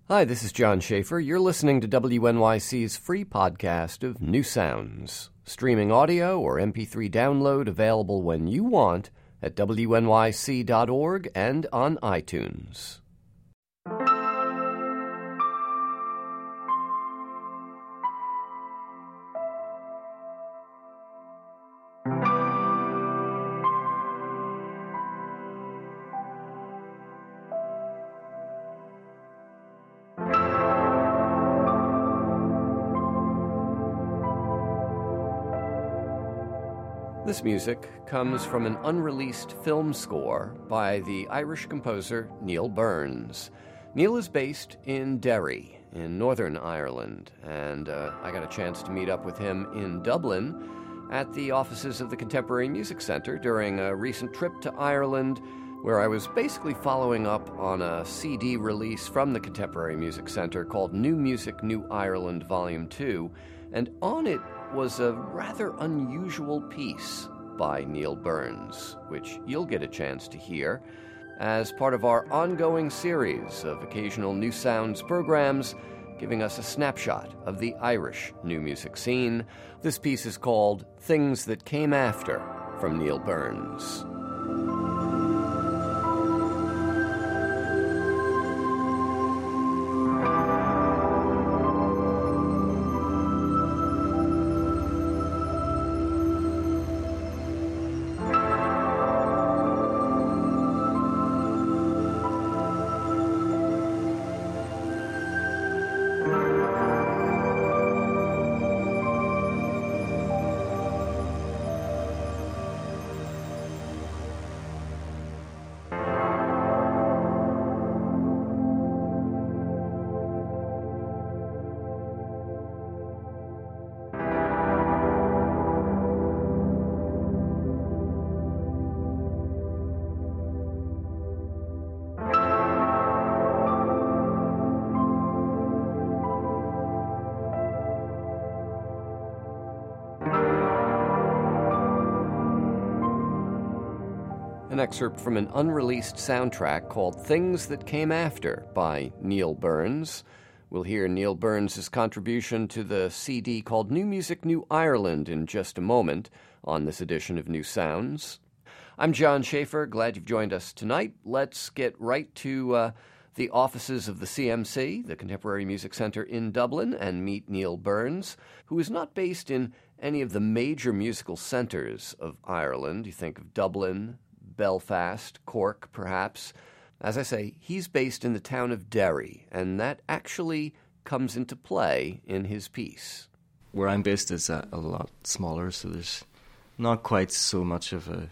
Hi, this is John Schaefer. You're listening to WNYC's free podcast of New Sounds. Streaming audio or MP3 download available when you want at WNYC.org and on iTunes. This music comes from an unreleased film score by the Irish composer Neil Burns. Neil is based in Derry, in Northern Ireland, and I got a chance to meet up with him in Dublin at the offices of the Contemporary Music Centre during a recent trip to Ireland, where I was basically following up on a CD release from the Contemporary Music Centre called New Music, New Ireland Volume 2, and on it was a rather unusual piece by Neil Burns, which you'll get a chance to hear as part of our ongoing series of occasional New Sounds programs, giving us a snapshot of the Irish new music scene. This piece is called Things That Came After, from Neil Burns. An excerpt from an unreleased soundtrack called Things That Came After by Neil Burns. We'll hear Neil Burns' contribution to the CD called New Music, New Ireland in just a moment on this edition of New Sounds. I'm John Schaefer. Glad you've joined us tonight. Let's get right to the offices of the CMC, the Contemporary Music Centre in Dublin, and meet Neil Burns, who is not based in any of the major musical centres of Ireland. You think of Dublin, Belfast, Cork, perhaps. As I say, he's based in the town of Derry, and that actually comes into play in his piece. Where I'm based is a lot smaller, so there's not quite so much of a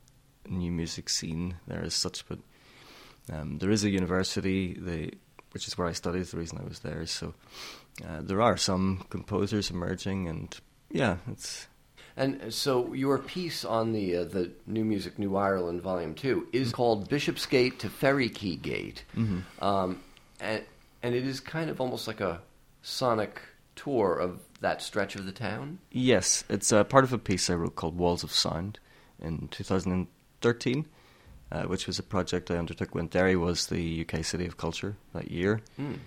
new music scene there as such, but there is a university, which is where I studied, the reason I was there, so there are some composers emerging, and yeah, it's... And so your piece on the New Music, New Ireland Volume 2 is called Bishopsgate to Ferryquay Gate. Mm-hmm. And it is kind of almost like a sonic tour of that stretch of the town? Yes, it's part of a piece I wrote called Walls of Sound in 2013, which was a project I undertook when Derry was the UK City of Culture that year.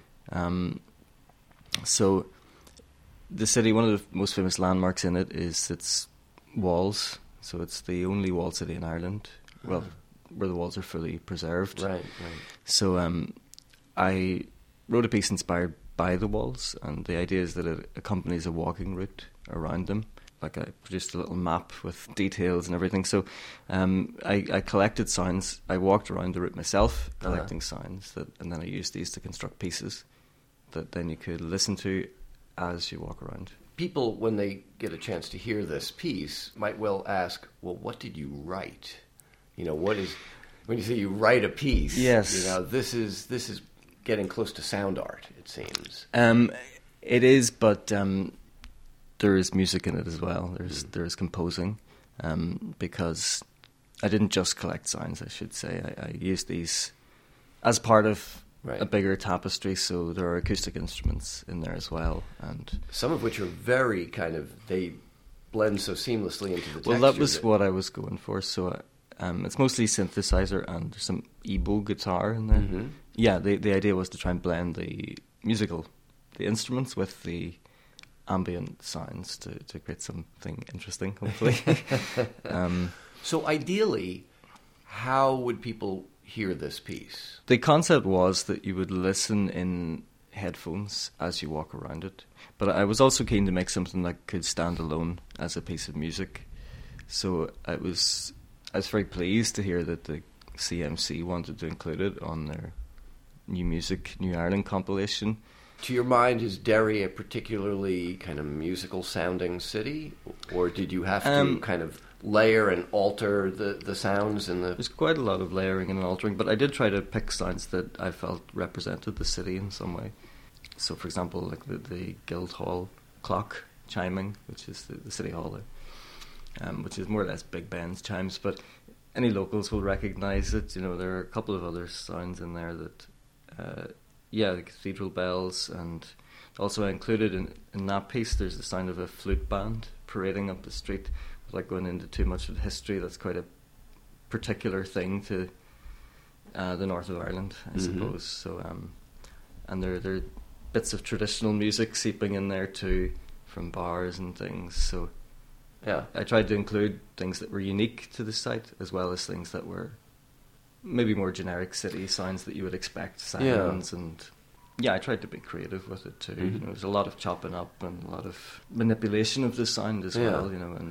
So... the city, one of the most famous landmarks in it is its walls. So it's the only walled city in Ireland, well, where the walls are fully preserved. Right. So I wrote a piece inspired by the walls, and the idea is that it accompanies a walking route around them. Like I produced a little map with details and everything. So I collected sounds. I walked around the route myself, collecting sounds, and then I used these to construct pieces that then you could listen to as you walk around. People, when they get a chance to hear this piece, might well ask, well, what did you write? You know, when you say you write a piece, yes, you know, this is getting close to sound art, it seems. It is, but there is music in it as well. There is composing, because I didn't just collect sounds, I should say. I used these as part of a bigger tapestry, so there are acoustic instruments in there as well, and some of which are very they blend so seamlessly into the texture. Well, that was what I was going for. So it's mostly synthesizer and there's some EBow guitar in there. Mm-hmm. yeah, the idea was to try and blend the instruments with the ambient sounds to create something interesting, hopefully. So ideally, how would people hear this piece? The concept was that you would listen in headphones as you walk around it. But I was also keen to make something that could stand alone as a piece of music. So I was very pleased to hear that the CMC wanted to include it on their New Music, New Ireland compilation. To your mind, is Derry a particularly kind of musical sounding city? Or did you have to kind of layer and alter the sounds in the... There's quite a lot of layering and altering, but I did try to pick sounds that I felt represented the city in some way. So, for example, like the Guildhall clock chiming, which is the City Hall there, which is more or less Big Ben's chimes, but any locals will recognise it. You know, there are a couple of other sounds in there that, the cathedral bells, and also included in that piece there's the sound of a flute band parading up the street. Without going into too much of the history, that's quite a particular thing to the north of Ireland, I suppose. So, and there are bits of traditional music seeping in there too, from bars and things. So, yeah, I tried to include things that were unique to the site, as well as things that were maybe more generic city sounds that you would expect, sirens and... Yeah, I tried to be creative with it too. You know, there's a lot of chopping up and a lot of manipulation of the sound as well. You know,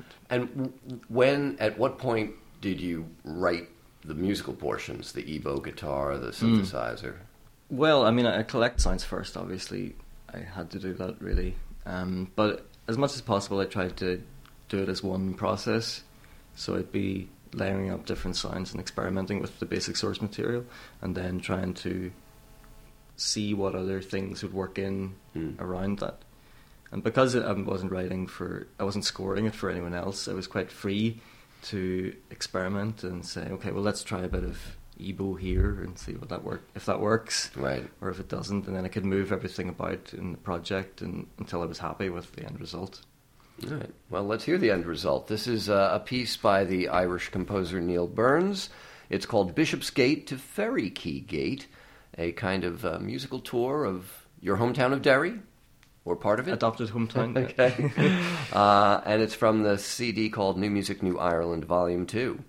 and at what point did you write the musical portions, the Evo guitar, the synthesizer? Well, I mean, I collect sounds first. Obviously, I had to do that really. But as much as possible, I tried to do it as one process. So I'd be layering up different sounds and experimenting with the basic source material, and then trying to see what other things would work in around that. And because I wasn't scoring it for anyone else, I was quite free to experiment and say, okay, well, let's try a bit of Ebo here and see if that works, right, or if it doesn't, and then I could move everything about in the project until I was happy with the end result. All right. Well, let's hear the end result. This is a piece by the Irish composer Neil Burns. It's called Bishopsgate to Ferryquay Gate, a kind of musical tour of your hometown of Derry, or part of it. Adopted hometown. Okay. And it's from the CD called New Music, New Ireland, Volume 2.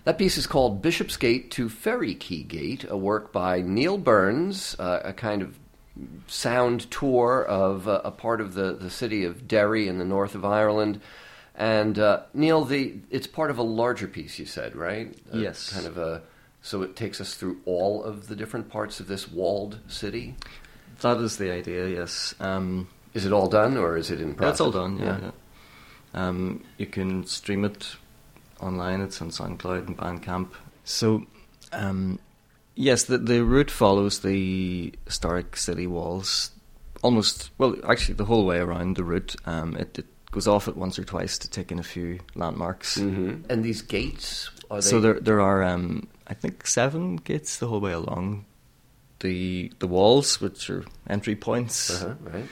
That piece is called Bishopsgate to Ferry Quay Gate, a work by Neil Burns, a kind of sound tour of a part of the city of Derry in the north of Ireland. And Neil, it's part of a larger piece, you said, right? Yes. So it takes us through all of the different parts of this walled city? That is the idea, yes. Is it all done, or is it in process? It's all done, yeah. You can stream it online. It's on SoundCloud and Bandcamp. So, yes, the route follows the historic city walls actually the whole way around the route. It goes off it once or twice to take in a few landmarks. Mm-hmm. And these gates, are they... So there are, I think, 7 gates the whole way along the walls, which are entry points. Right.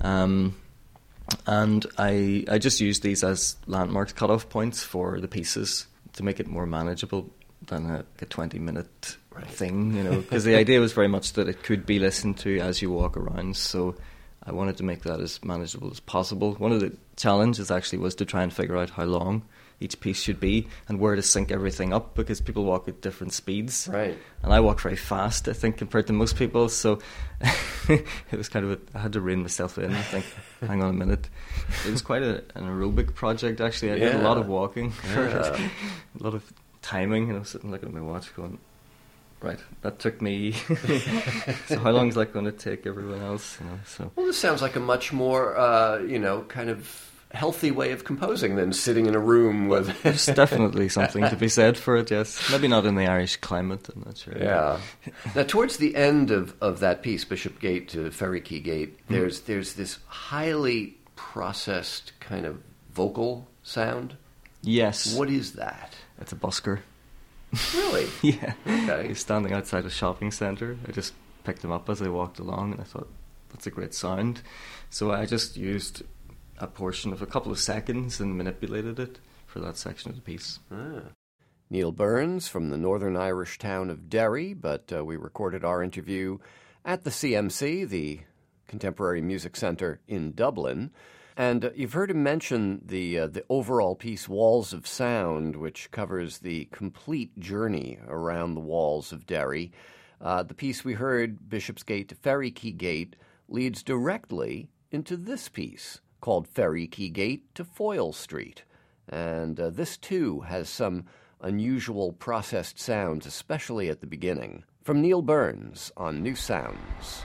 And I just used these as landmarks, cut-off points for the pieces to make it more manageable than a 20-minute thing, because the idea was very much that it could be listened to as you walk around, so I wanted to make that as manageable as possible. One of the challenges actually was to try and figure out how long each piece should be and where to sync everything up, because people walk at different speeds. Right. And I walk very fast, I think, compared to most people, so it was kind of I had to rein myself in and think, hang on a minute. It was quite an aerobic project, actually. I did a lot of walking, a lot of timing, sitting looking at my watch going, right, that took me. So how long is that going to take everyone else? So. Well, this sounds like a much more, kind of healthy way of composing than sitting in a room with... There's definitely something to be said for it, yes. Maybe not in the Irish climate, I'm not sure. Yeah. Now, towards the end of that piece, Bishopsgate to Ferry Quay Gate, there's this highly processed kind of vocal sound. Yes. What is that? It's a busker. Really? Yeah. Okay. He's standing outside a shopping centre. I just picked him up as I walked along, and I thought, that's a great sound. So I just used a portion of a couple of seconds and manipulated it for that section of the piece. Neil Burns from the northern Irish town of Derry, but we recorded our interview at the CMC, the Contemporary Music Centre in Dublin. And you've heard him mention the overall piece, Walls of Sound, which covers the complete journey around the walls of Derry. The piece we heard, Bishopsgate to Ferry Quay Gate, leads directly into this piece, called Ferry Quay Gate to Foyle Street. And this, too, has some unusual processed sounds, especially at the beginning. From Neil Burns on New Sounds.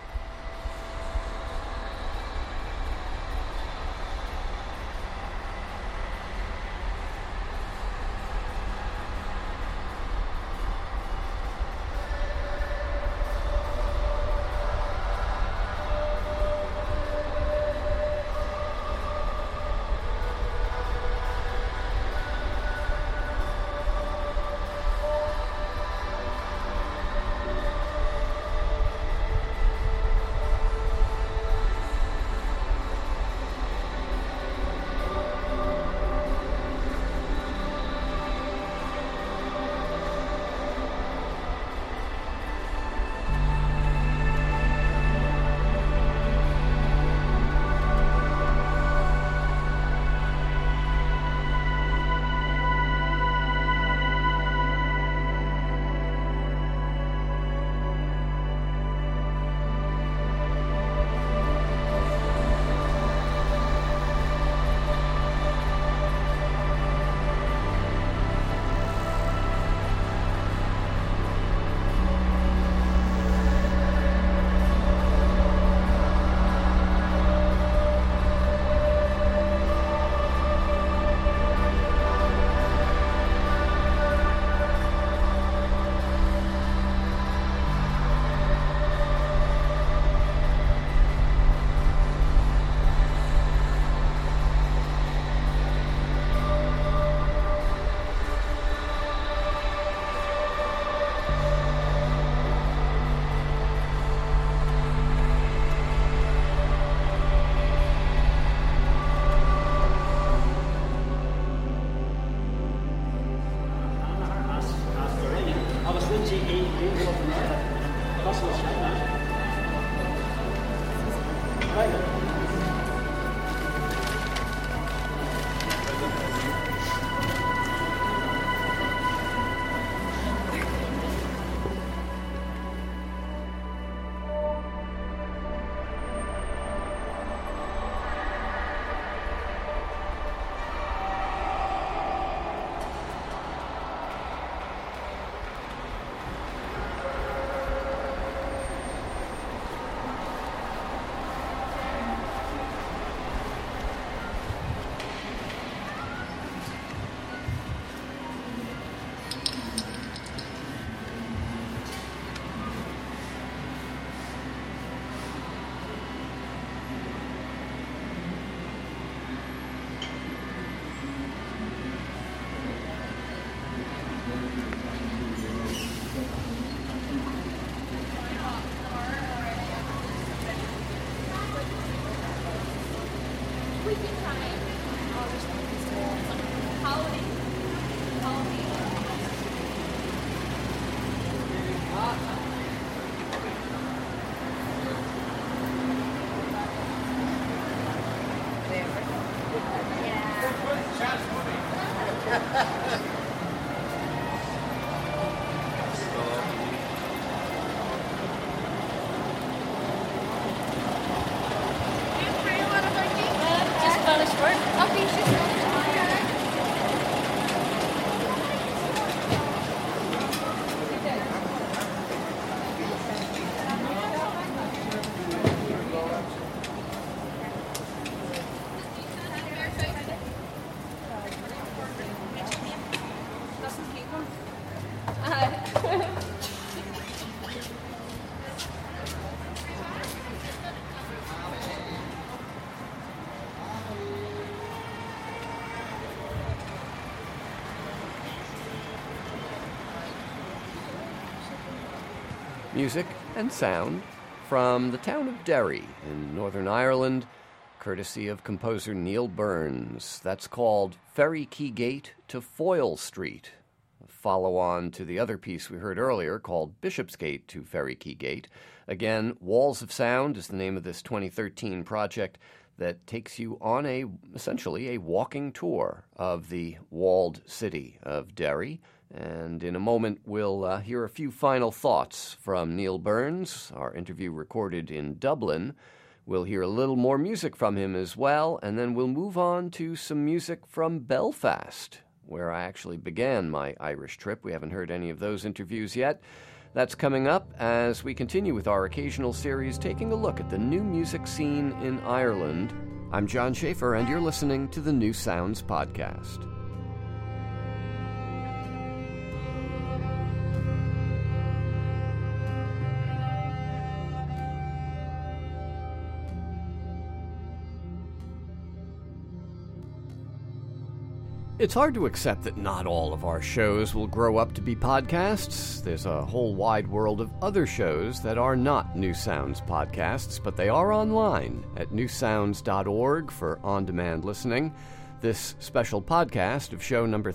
Music and sound from the town of Derry in Northern Ireland, courtesy of composer Neil Burns. That's called Ferry Quay Gate to Foyle Street. A follow-on to the other piece we heard earlier called Bishopsgate to Ferry Quay Gate. Again, Walls of Sound is the name of this 2013 project that takes you on essentially a walking tour of the walled city of Derry. And in a moment, we'll hear a few final thoughts from Neil Burns, our interview recorded in Dublin. We'll hear a little more music from him as well, and then we'll move on to some music from Belfast, where I actually began my Irish trip. We haven't heard any of those interviews yet. That's coming up as we continue with our occasional series taking a look at the new music scene in Ireland. I'm John Schaefer, and you're listening to the New Sounds Podcast. It's hard to accept that not all of our shows will grow up to be podcasts. There's a whole wide world of other shows that are not New Sounds podcasts, but they are online at newsounds.org for on-demand listening. This special podcast of show number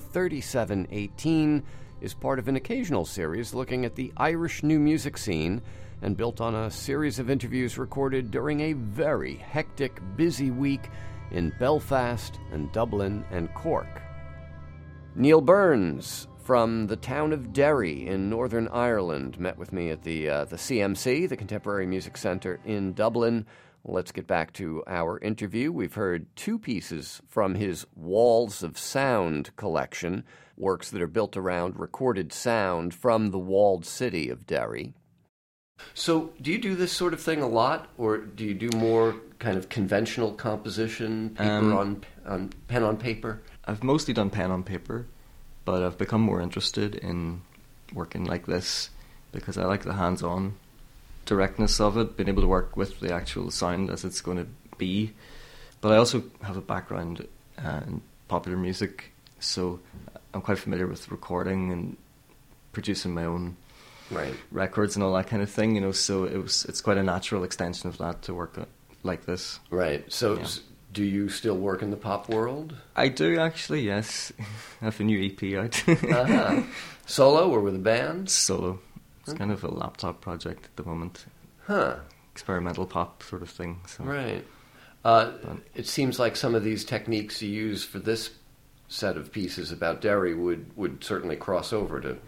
3718 is part of an occasional series looking at the Irish new music scene and built on a series of interviews recorded during a very hectic, busy week in Belfast and Dublin and Cork. Neil Burns from the town of Derry in Northern Ireland met with me at the CMC, the Contemporary Music Centre in Dublin. Let's get back to our interview. We've heard two pieces from his Walls of Sound collection, works that are built around recorded sound from the walled city of Derry. So do you do this sort of thing a lot, or do you do more kind of conventional composition, paper on pen on paper? I've mostly done pen on paper, but I've become more interested in working like this because I like the hands-on directness of it, being able to work with the actual sound as it's going to be. But I also have a background in popular music, so I'm quite familiar with recording and producing my own records and all that kind of thing, you know, so it's quite a natural extension of that to work like this. Right. So yeah. Do you still work in the pop world? I do, actually, yes. I have a new EP out. Uh-huh. Solo or with a band? Solo. It's kind of a laptop project at the moment. Huh. Experimental pop sort of thing. So. Right. It seems like some of these techniques you use for this set of pieces about Derry would certainly cross over to...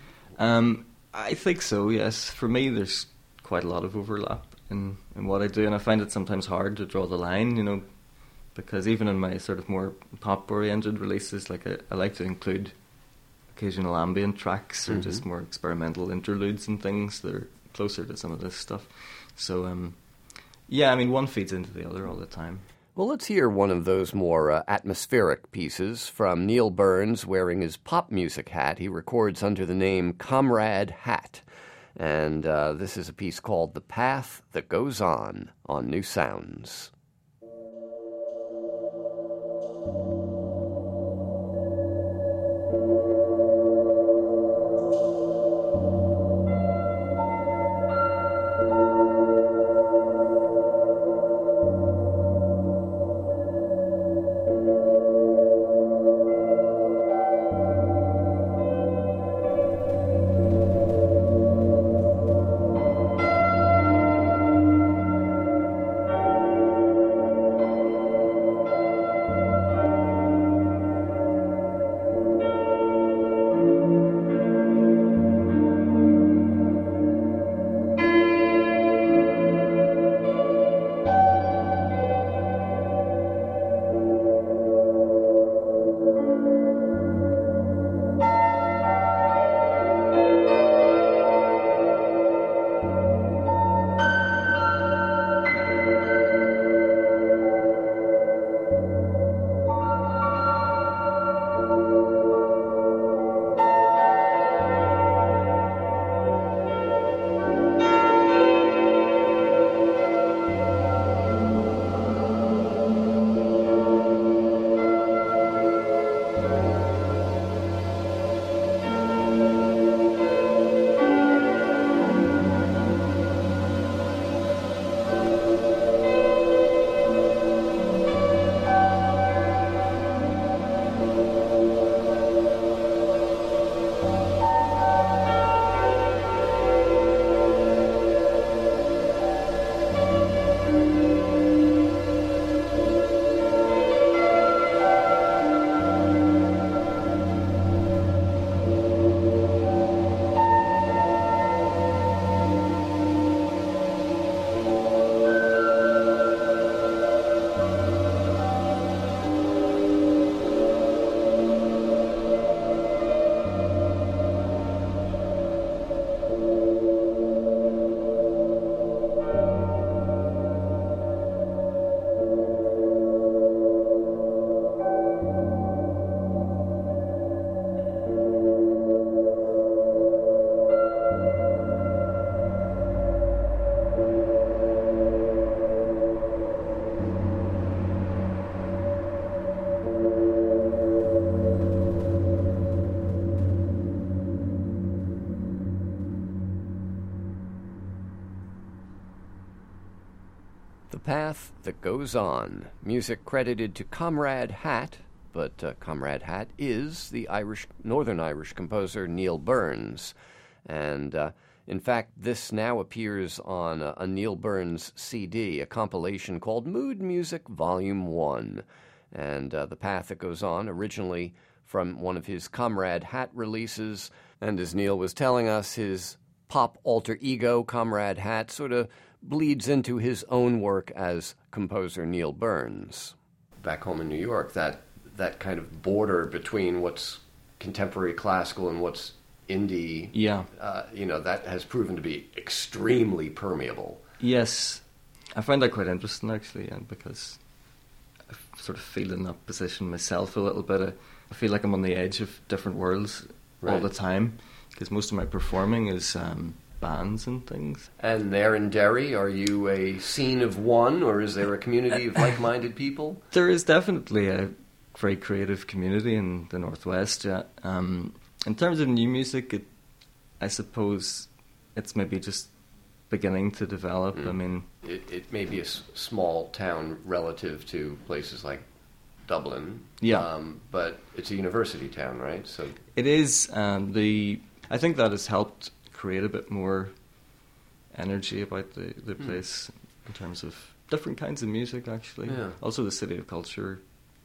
I think so, yes. For me, there's quite a lot of overlap in what I do, and I find it sometimes hard to draw the line, you know, because even in my sort of more pop-oriented releases, like I like to include occasional ambient tracks or just more experimental interludes and things that are closer to some of this stuff. So, yeah, I mean, one feeds into the other all the time. Well, let's hear one of those more atmospheric pieces from Neil Burns wearing his pop music hat. He records under the name Comrade Hat. And this is a piece called The Path That Goes On New Sounds. Path That Goes On. Music credited to Comrade Hat, but Comrade Hat is the Northern Irish composer Neil Burns. And in fact, this now appears on a Neil Burns CD, a compilation called Mood Music Volume 1. And The Path That Goes On, originally from one of his Comrade Hat releases. And as Neil was telling us, his pop alter ego, Comrade Hat, sort of bleeds into his own work as composer Neil Burns. Back home in New York, that kind of border between what's contemporary classical and what's indie, that has proven to be extremely permeable. Yes, I find that quite interesting, actually, and because I sort of feel in that position myself a little bit. I feel like I'm on the edge of different worlds all the time, because most of my performing is bands and things. And there in Derry, are you a scene of one, or is there a community of like-minded people? There is definitely a very creative community in the Northwest, yeah. In terms of new music, I suppose it's maybe just beginning to develop. I mean, it may be a small town relative to places like Dublin, but it's a university town, right? So it is. I think that has helped create a bit more energy about the place in terms of different kinds of music, actually. Yeah. Also, the City of Culture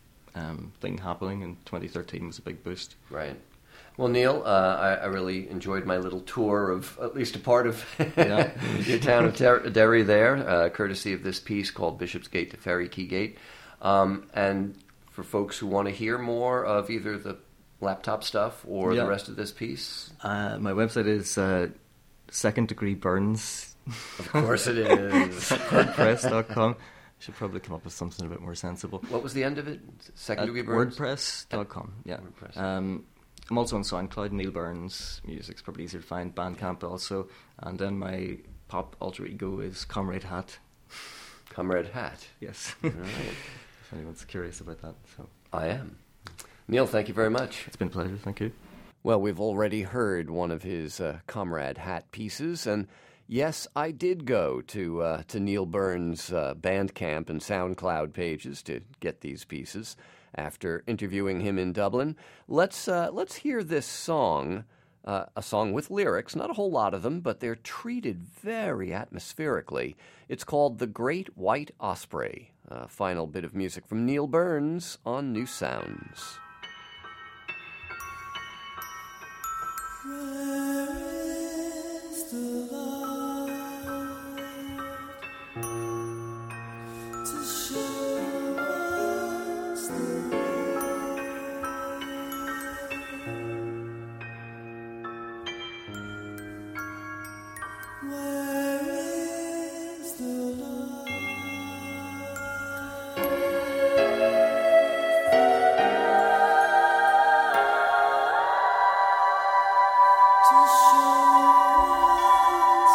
thing happening in 2013 was a big boost. Right. Well, Neil, I really enjoyed my little tour of at least a part of your town of Derry there, courtesy of this piece called Bishopsgate to Ferry Quay Gate. And for folks who want to hear more of either the laptop stuff or the rest of this piece? My website is Second Degree Burns. Of course it is. WordPress.com. I should probably come up with something a bit more sensible. What was the end of it? Second Degree Burns? WordPress.com, yeah. WordPress. I'm also on SoundCloud, Neil Burns Music's probably easier to find, Bandcamp also. And then my pop alter ego is Comrade Hat. Comrade Hat? Yes. All right. If anyone's curious about that. So I am. Neil, thank you very much. It's been a pleasure, thank you. Well, we've already heard one of his Comrade Hat pieces, and yes, I did go to Neil Burns' Bandcamp and SoundCloud pages to get these pieces after interviewing him in Dublin. Let's hear this song, a song with lyrics, not a whole lot of them, but they're treated very atmospherically. It's called The Great White Osprey, a final bit of music from Neil Burns on New Sounds. Where is the light to show us the way? Where is the light to show us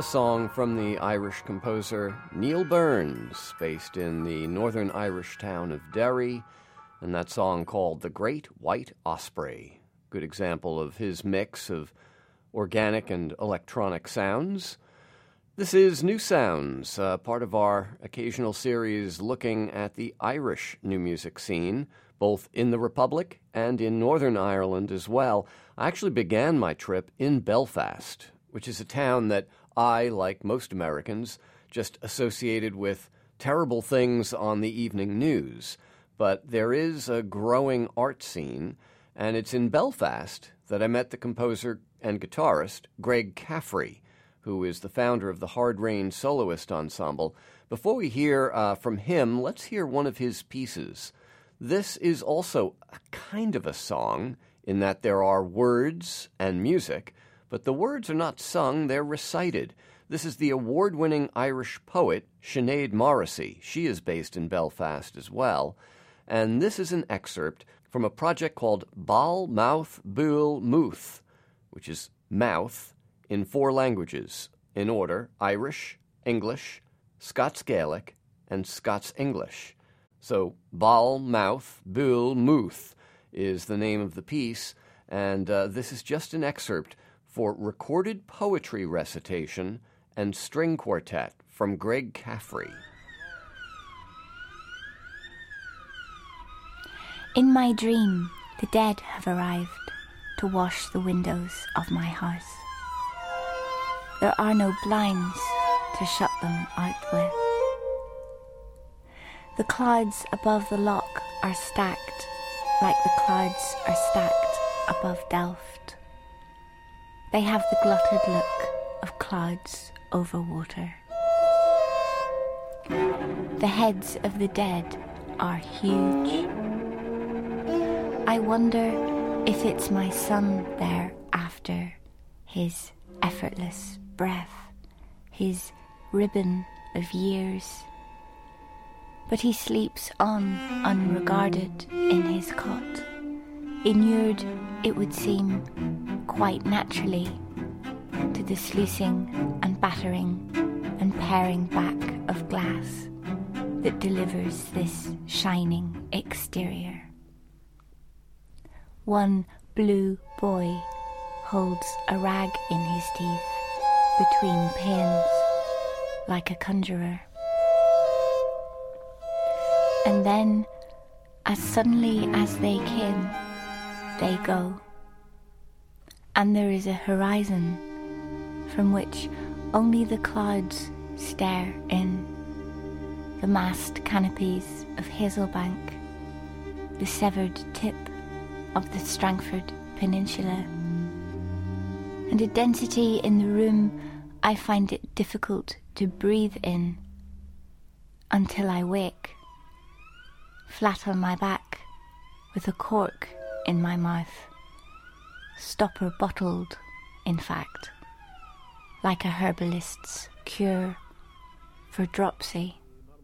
song from the Irish composer Neil Burns, based in the northern Irish town of Derry, and that song called The Great White Osprey. Good example of his mix of organic and electronic sounds. This is New Sounds, part of our occasional series looking at the Irish new music scene, both in the Republic and in Northern Ireland as well. I actually began my trip in Belfast, which is a town that I, like most Americans, just associated with terrible things on the evening news. But there is a growing art scene, and it's in Belfast that I met the composer and guitarist Greg Caffrey, who is the founder of the Hard Rain Soloist Ensemble. Before we hear from him, let's hear one of his pieces. This is also a kind of a song in that there are words and music, but the words are not sung, they're recited. This is the award-winning Irish poet Sinead Morrissey. She is based in Belfast as well. And this is an excerpt from a project called Bal Mouth Buil Muth, which is mouth in 4 languages, in order: Irish, English, Scots Gaelic, and Scots English. So Bal Mouth Buil Muth is the name of the piece, and this is just an excerpt for recorded poetry recitation and string quartet from Greg Caffrey. In my dream, the dead have arrived to wash the windows of my house. There are no blinds to shut them out with. The clouds above the loch are stacked like the clouds are stacked above Delft. They have the glutted look of clouds over water. The heads of the dead are huge. I wonder if it's my son there after, his effortless breath, his ribbon of years. But he sleeps on unregarded in his cot, inured, it would seem, quite naturally to the sluicing and battering and paring back of glass that delivers this shining exterior. One blue boy holds a rag in his teeth between pins like a conjurer. And then, as suddenly as they came, they go. And there is a horizon from which only the clouds stare in. The massed canopies of Hazelbank, the severed tip of the Strangford Peninsula, and a density in the room I find it difficult to breathe in until I wake, flat on my back, with a cork in my mouth, stopper bottled, in fact, like a herbalist's cure for dropsy.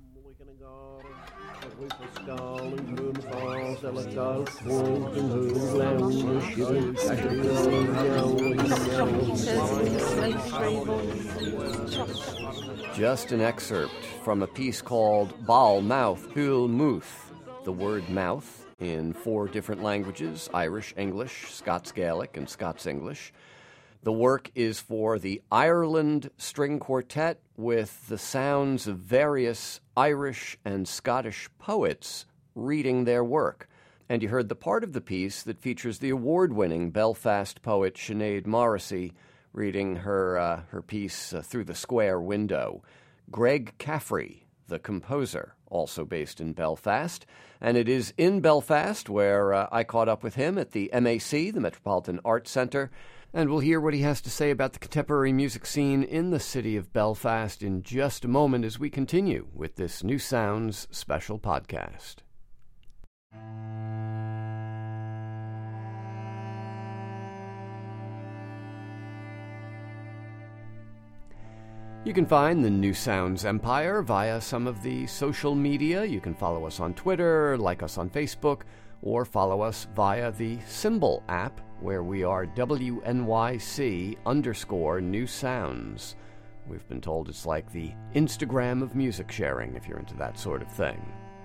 Just an excerpt from a piece called Bal Mouth Buil Muth, the word mouth in 4 different languages: Irish, English, Scots Gaelic, and Scots English. The work is for the Ireland String Quartet with the sounds of various Irish and Scottish poets reading their work. And you heard the part of the piece that features the award-winning Belfast poet Sinead Morrissey reading her piece through the square window. Greg Caffrey, the composer, also based in Belfast. And it is in Belfast where I caught up with him at the MAC, the Metropolitan Arts Centre, and we'll hear what he has to say about the contemporary music scene in the city of Belfast in just a moment as we continue with this New Sounds special podcast. You can find the New Sounds empire via some of the social media. You can follow us on Twitter, like us on Facebook, or follow us via the Symbol app, where we are WNYC_New Sounds. We've been told it's like the Instagram of music sharing, if you're into that sort of thing.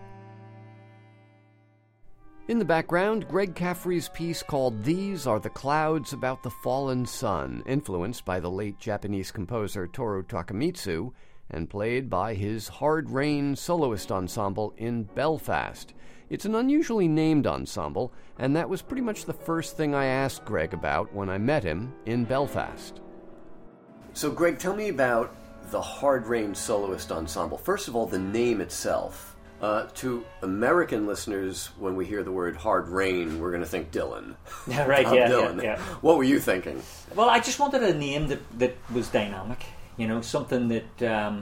In the background, Greg Caffrey's piece called These Are the Clouds About the Fallen Sun, influenced by the late Japanese composer Toru Takemitsu, and played by his Hard Rain soloist ensemble in Belfast. It's an unusually named ensemble, and that was pretty much the first thing I asked Greg about when I met him in Belfast. So Greg, tell me about the Hard Rain soloist ensemble. First of all, the name itself. To American listeners, when we hear the word Hard Rain, we're going to think Dylan. Yeah, right, Dylan. Yeah. What were you thinking? Well, I just wanted a name that was dynamic, something that,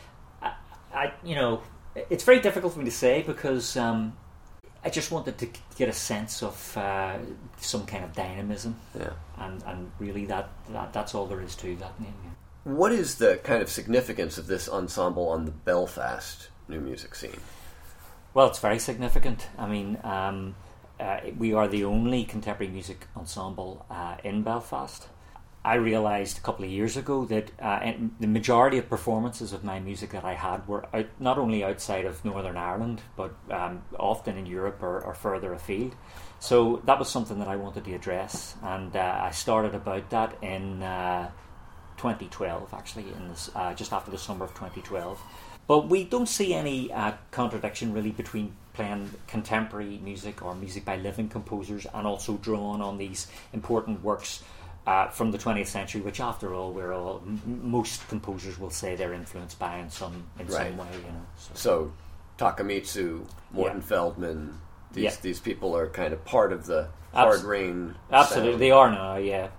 it's very difficult for me to say because I just wanted to get a sense of some kind of dynamism. Yeah. And really that's all there is to that name. Yeah. What is the kind of significance of this ensemble on the Belfast new music scene? Well, it's very significant. I mean, we are the only contemporary music ensemble in Belfast. I realised a couple of years ago that the majority of performances of my music that I had were not only outside of Northern Ireland, but often in Europe or further afield. So that was something that I wanted to address, and I started about that in 2012, actually, just after the summer of 2012. But we don't see any contradiction really between playing contemporary music or music by living composers and also drawing on these important works from the 20th century, which after all, most composers will say they're influenced by in some way. So Takemitsu, Morton Feldman, these people are kind of part of the Hard Rain. Absolutely, sound. They are now. Yeah.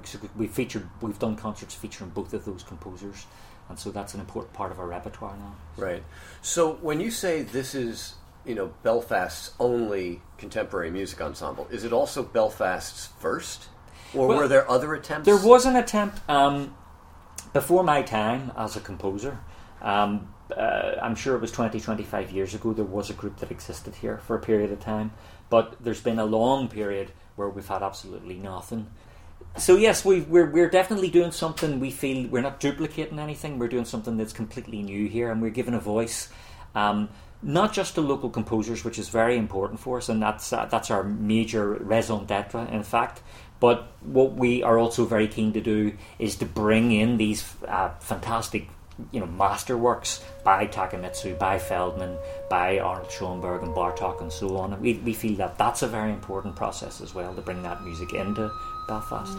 We've done concerts featuring both of those composers. And so that's an important part of our repertoire now. Right. So when you say this is, Belfast's only contemporary music ensemble, is it also Belfast's first? Or were there other attempts? There was an attempt before my time as a composer. I'm sure it was 25 years ago. There was a group that existed here for a period of time. But there's been a long period where we've had absolutely nothing. So yes, we're definitely doing something. We feel we're not duplicating anything. We're doing something that's completely new here, and we're giving a voice, not just to local composers, which is very important for us, and that's our major raison d'être, in fact. But what we are also very keen to do is to bring in these fantastic, masterworks by Takemitsu, by Feldman, by Arnold Schoenberg and Bartók and so on. We feel that that's a very important process as well, to bring that music into Belfast.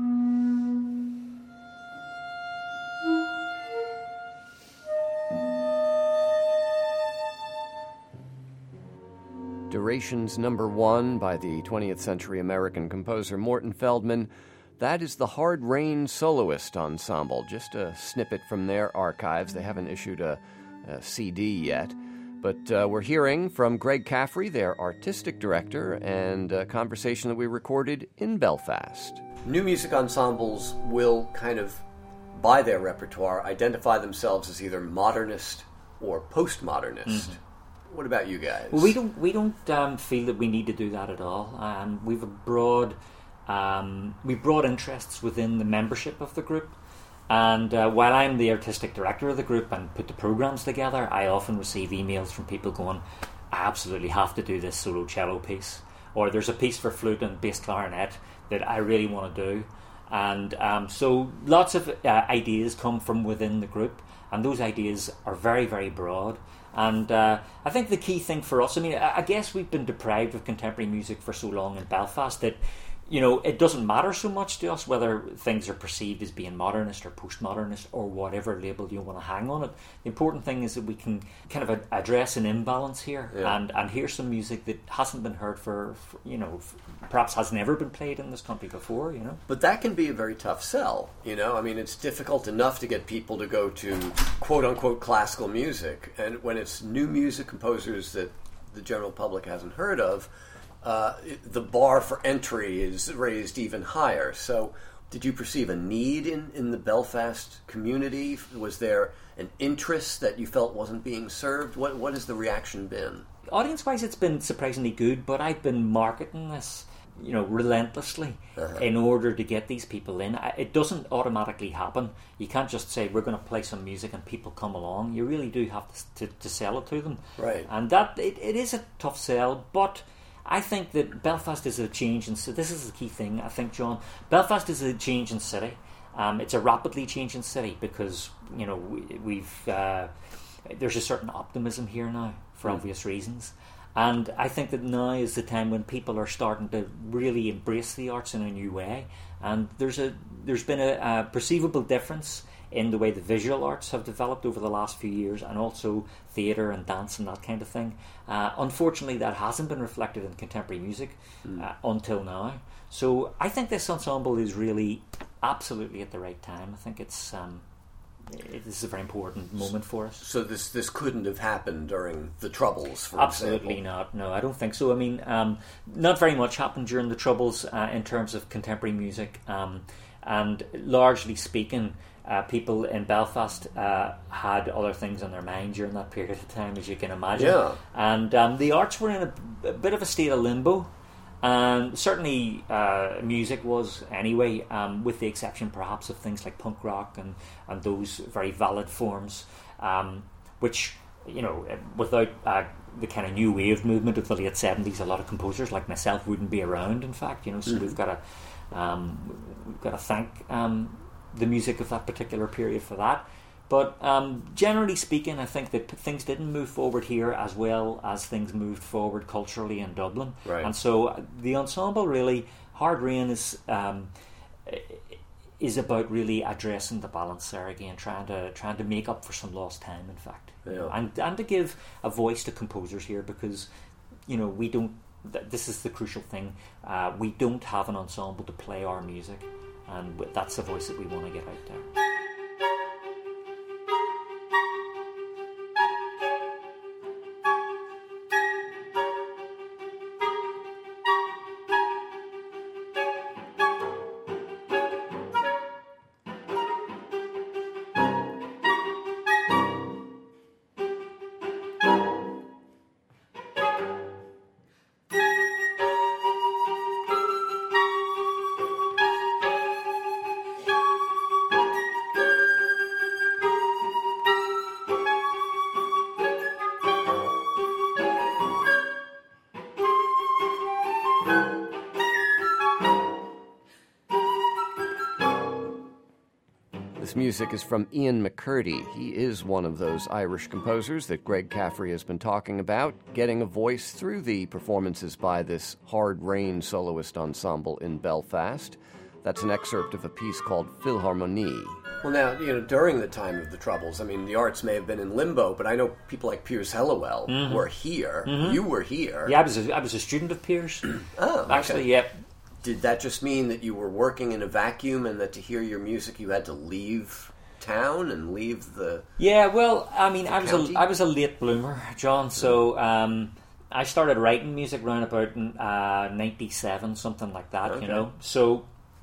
Durations number 1 by the 20th century American composer Morton Feldman. That is the Hard Rain Soloist Ensemble. Just a snippet from their archives. They haven't issued a CD yet. But we're hearing from Greg Caffrey, their artistic director, and a conversation that we recorded in Belfast. New music ensembles will kind of, by their repertoire, identify themselves as either modernist or postmodernist. Mm-hmm. What about you guys? Well, we don't feel that we need to do that at all. We've broad interests within the membership of the group. And while I'm the artistic director of the group and put the programs together, I often receive emails from people going, I absolutely have to do this solo cello piece. Or there's a piece for flute and bass clarinet that I really want to do. And so lots of ideas come from within the group, and those ideas are very, very broad. And I think the key thing for us, I guess we've been deprived of contemporary music for so long in Belfast that it doesn't matter so much to us whether things are perceived as being modernist or postmodernist or whatever label you want to hang on it. The important thing is that we can kind of address an imbalance here and hear some music that hasn't been heard for perhaps has never been played in this country before, But that can be a very tough sell, it's difficult enough to get people to go to quote-unquote classical music, and when it's new music composers that the general public hasn't heard of, the bar for entry is raised even higher. So did you perceive a need in the Belfast community? Was there an interest that you felt wasn't being served? What has the reaction been? Audience-wise, it's been surprisingly good, but I've been marketing this relentlessly in order to get these people in. It doesn't automatically happen. You can't just say we're going to play some music and people come along. You really do have to sell it to them. Right. And that it is a tough sell, but I think that Belfast is a change in. This is the key thing, I think, John. Belfast is a change in city. It's a rapidly changing city because there's a certain optimism here now for obvious reasons. And I think that now is the time when people are starting to really embrace the arts in a new way. And there's been a perceivable difference in the way the visual arts have developed over the last few years, and also theatre and dance and that kind of thing. Unfortunately, that hasn't been reflected in contemporary music until now. So I think this ensemble is really absolutely at the right time. I think it's it is a very important moment for us. So this couldn't have happened during the Troubles, for Absolutely example? not. No, I don't think so. I mean, not very much happened during the Troubles in terms of contemporary music, and largely speaking, people in Belfast had other things on their mind during that period of time, as you can imagine. Yeah. And the arts were in a bit of a state of limbo. And certainly music was anyway, with the exception perhaps of things like punk rock and those very valid forms, which, without the kind of new wave movement of the late 70s, a lot of composers like myself wouldn't be around, in fact. So we've got to thank the music of that particular period for that. But generally speaking, I think that things didn't move forward here as well as things moved forward culturally in Dublin. Right. And so the ensemble really, Hard Rain is about really addressing the balance there again, trying to make up for some lost time, in fact. Yeah. And to give a voice to composers here, because we don't. This is the crucial thing. We don't have an ensemble to play our music, and that's the voice that we want to get out there. This music is from Ian McCurdy. He is one of those Irish composers that Greg Caffrey has been talking about, getting a voice through the performances by this Hard Rain soloist ensemble in Belfast. That's an excerpt of a piece called Philharmonie. Well, now, during the time of the Troubles, I mean, the arts may have been in limbo, but I know people like Piers Hellawell were here. Mm-hmm. You were here. Yeah, I was a student of Piers. Oh, okay. Actually, yeah. Did that just mean that you were working in a vacuum and that to hear your music you had to leave town and leave the... Yeah, well, I mean, I county? was a late bloomer, John, so I started writing music around about 97, something like that, Okay. So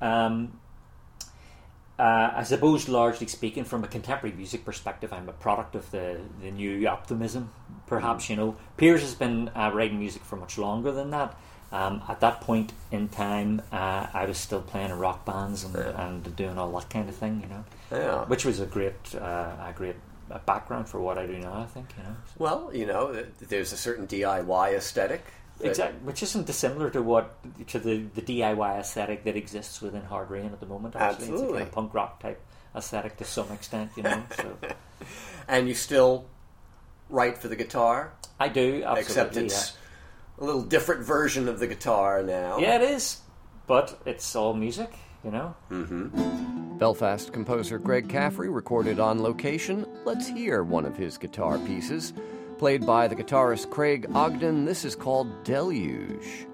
I suppose, largely speaking, from a contemporary music perspective, I'm a product of the new optimism, perhaps, Piers has been writing music for much longer than that. At that point in time, I was still playing in rock bands and doing all that kind of thing, Yeah. which was a great background for what I do now, I think, Well, there's a certain DIY aesthetic. Exactly, which isn't dissimilar to the DIY aesthetic that exists within Hard Rain at the moment. Actually, Absolutely. It's a kind of punk rock type aesthetic to some extent, So And you still write for the guitar? I do, absolutely. Except it's a little different version of the guitar now. Yeah, it is, but it's all music, Mm-hmm. Belfast composer Greg Caffrey recorded on location. Let's hear one of his guitar pieces. Played by the guitarist Craig Ogden, this is called Deluge.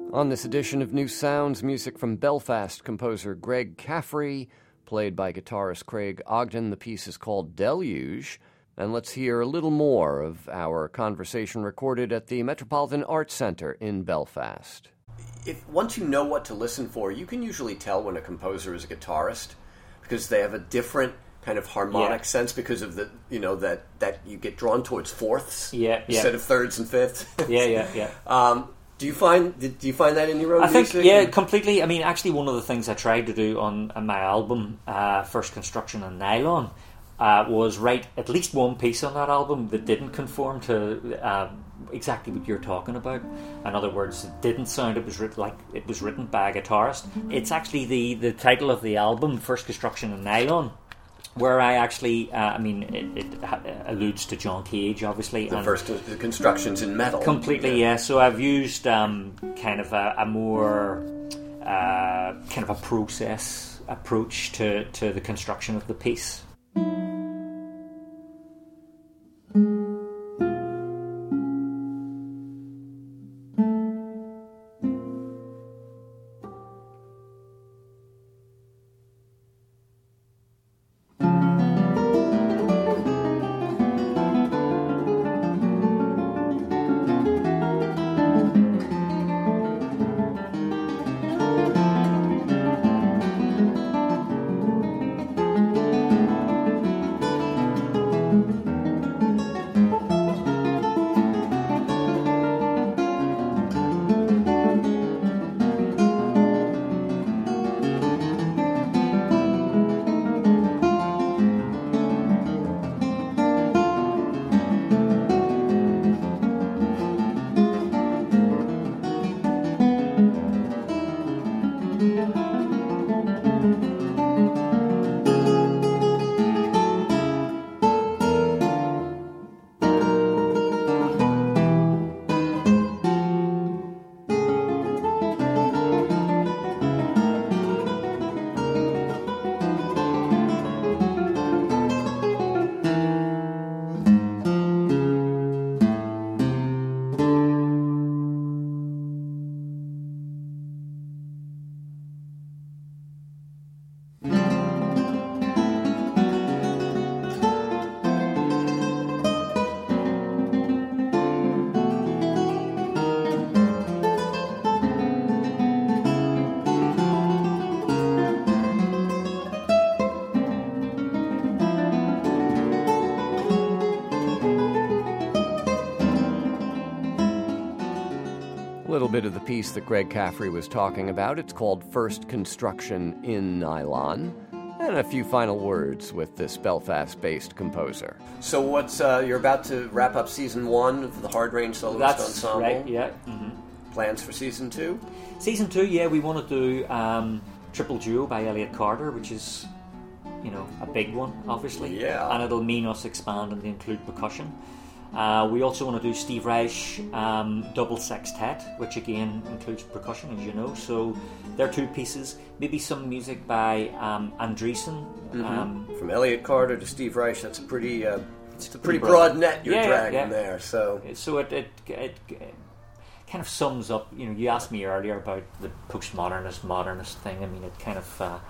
On this edition of New Sounds, music from Belfast composer Greg Caffrey, played by guitarist Craig Ogden. The piece is called Deluge. And let's hear a little more of our conversation recorded at the Metropolitan Arts Centre in Belfast. Once you know what to listen for, you can usually tell when a composer is a guitarist because they have a different kind of harmonic sense because of the, that you get drawn towards fourths instead of thirds and fifths. Do you find that in your own music? Yeah, completely. I mean, actually, one of the things I tried to do on my album, First Construction and Nylon, was write at least one piece on that album that didn't conform to exactly what you're talking about. In other words, it didn't sound it was written by a guitarist. It's actually the title of the album, First Construction and Nylon, where I actually, it alludes to John Cage, obviously. The first constructions in metal. Completely, yeah. So I've used kind of a more kind of a process approach to the construction of the piece. A little bit of the piece that Greg Caffrey was talking about. It's called First Construction in Nylon. And a few final words with this Belfast-based composer. So what's, you're about to wrap up season 1 of the Hard Range Soloist Ensemble? That's right, yeah. Mm-hmm. Plans for season 2? Season 2, yeah, we want to do Triple Duo by Elliott Carter, which is, a big one, obviously. Yeah. And it'll mean us expanding to include percussion. We also want to do Steve Reich double sextet, which again includes percussion, as you know. So there are 2 pieces. Maybe some music by Andreessen. From Elliott Carter to Steve Reich, that's a pretty broad net you're dragging there. So it kind of sums up. You asked me earlier about the postmodernist, modernist thing. I mean, it kind of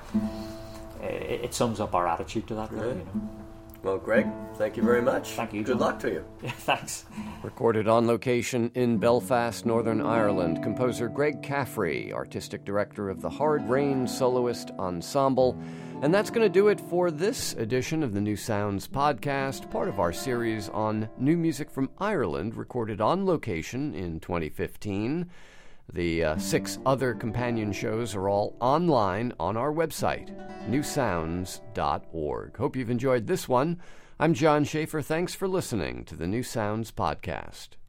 it sums up our attitude to that, really. Well, Greg, thank you very much. Thank you. Good luck to you. Yeah, thanks. Recorded on location in Belfast, Northern Ireland, composer Greg Caffrey, artistic director of the Hard Range Soloist Ensemble. And that's going to do it for this edition of the New Sounds podcast, part of our series on new music from Ireland, recorded on location in 2015. The 6 other companion shows are all online on our website, newsounds.org. Hope you've enjoyed this one. I'm John Schaefer. Thanks for listening to the New Sounds podcast.